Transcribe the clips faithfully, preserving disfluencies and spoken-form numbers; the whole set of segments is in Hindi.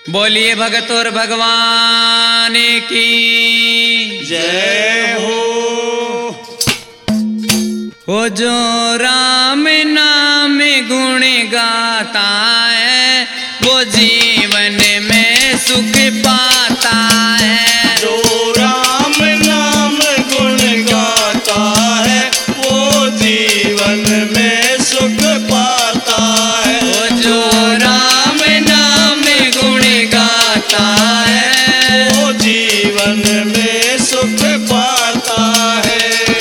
बोलिए भगत और भगवान की जय हो। वो जो राम नाम गुण गाता है वो जीवन में सुख पाता है। जो राम नाम गुण गाता है वो जीवन में सुख पाता है। वो जो राम नाम गुण गाता है वो जीवन में सुख पाता है।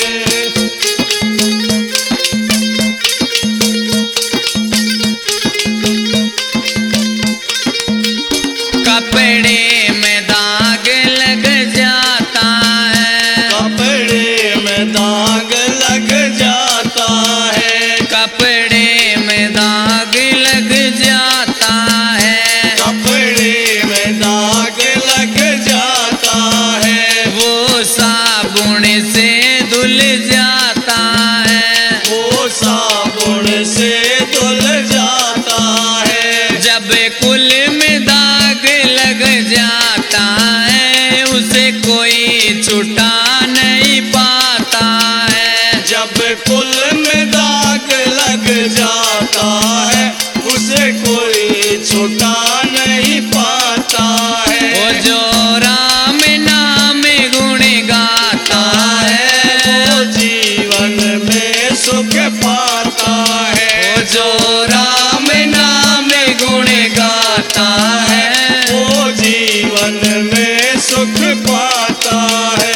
कपड़े में दाग लग जाता है। कपड़े में दाग लग जाता है। कपड़े में दाग लग जाता है। कपड़े में दाग लग जाता है। वो साबुन से धुल जाता है। वो साबुन से धुल जाता है। जब कुल में दाग लग जाता है उसे कोई छुटा नहीं पाता है। जब कुल में दाग लग जाता है उसे कोई छुटा नहीं पाता है। वो जो राम नाम गुण गाता है वो जीवन में सुख पाता है। वो जो राम नाम गुण गाता है वो जीवन में सुख पाता है।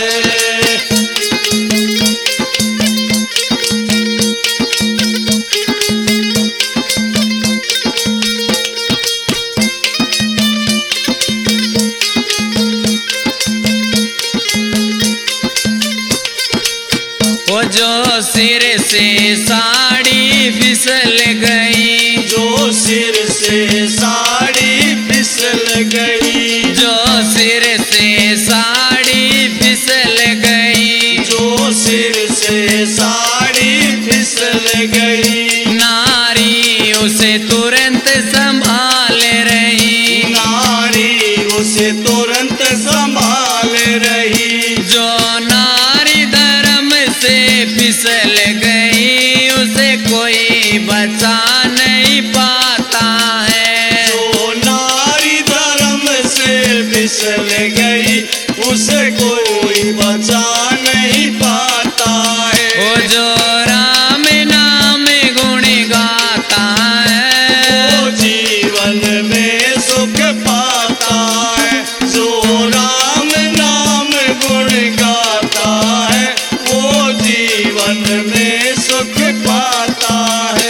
वो जो सिर से साड़ी फिसल गई। जो सिर से साड़ी फिसल गई। जो सिर से साड़ी फिसल गई। जो सिर से साड़ी फिसल गई। नारी उसे तुरंत संभाल रही। नारी उसे तुरंत संभाल रही। जो नारी धर्म से फिसल गई उसे कोई बचा नहीं पाता है। जो नारी धर्म से फिसल गई उसे कोई बचा नहीं पाता है। वो जो राम नाम गुण गाता है वो जीवन में सुख पाता है। जो राम नाम गुण गाता है वो जीवन में सुख पाता है।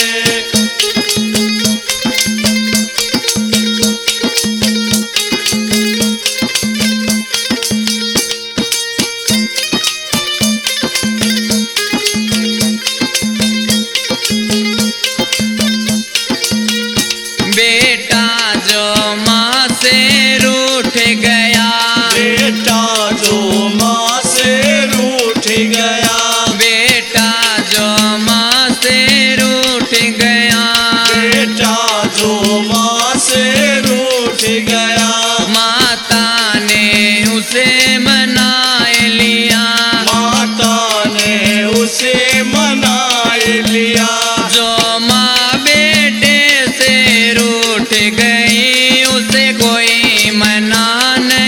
बेटा जो माँ से रूठ गया। बेटा जो माँ से रूठ गया। बेटा जो माँ से रूठ गया। बेटा जो माँ से रूठ गया। माता ने उसे मनाए लिया। माता ने उसे मनाए लिया। जो माँ बेटे से रूठ गई उसे कोई मना नहीं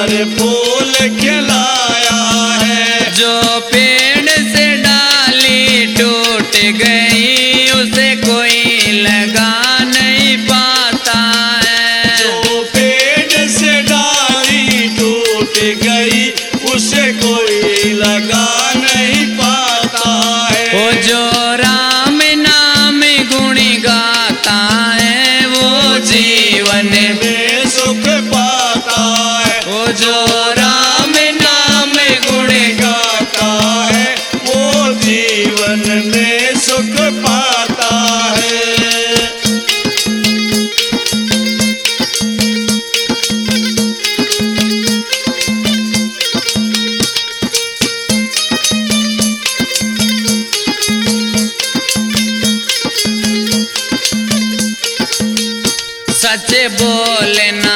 हर फूल खिलाया है। जो पेड़ से डाली टूट गई उसे कोई लगा नहीं पाता है। जो पेड़ से डाली टूट गई उसे कोई लगा नहीं पाता है। वो जो राम नाम गुण गाता है वो जीवन में सुख पाता है। वो जो राम नाम गुण गाता है वो जीवन में सुख पाता है। सच बोलना